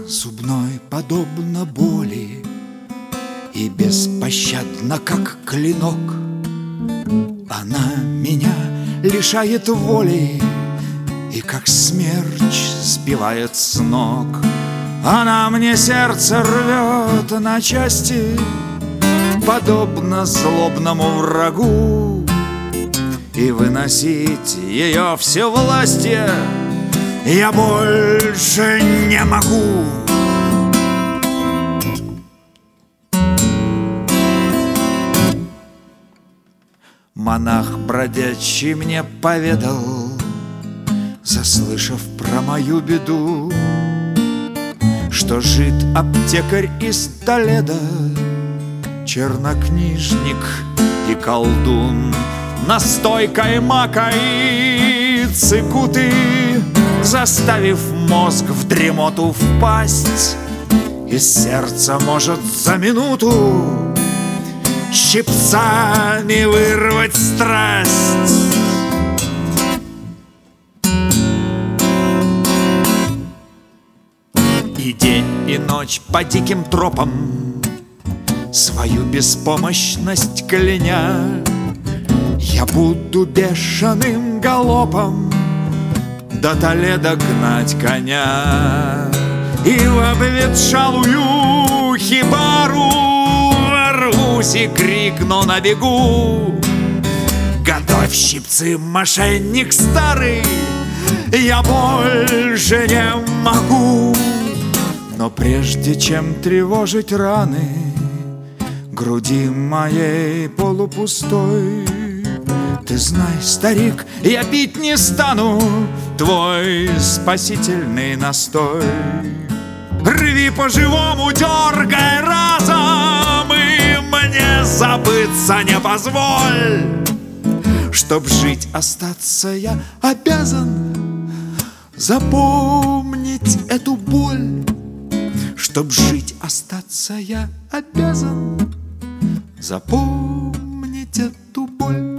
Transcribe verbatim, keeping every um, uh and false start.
зубной подобно боли и беспощадна, как клинок. Она меня лишает воли и как смерч сбивает с ног. Она мне сердце рвет на части, подобно злобному врагу, и выносить ее всевластие я больше не могу. Монах бродячий мне поведал, заслышав про мою беду, что жид аптекарь из Толедо, чернокнижник и колдун, настойкой мака и цикуты, заставив мозг в дремоту впасть, из сердца может за минуту щипцами вырвать страсть. И день, и ночь по диким тропам, свою беспомощность кляня, я буду бешеным галопом до Толедо гнать коня. И в обветшалую хибару ворвусь и крикну на бегу: готовь щипцы, мошенник старый, я больше не могу. Но прежде чем тревожить раны груди моей полупустой, ты знай, старик, я пить не стану твой спасительный настой. Рви по-живому, дергай разом, и мне забыться не позволь. Чтоб жить, остаться я обязан запомнить эту боль. Чтоб жить, остаться я обязан запомнить эту боль.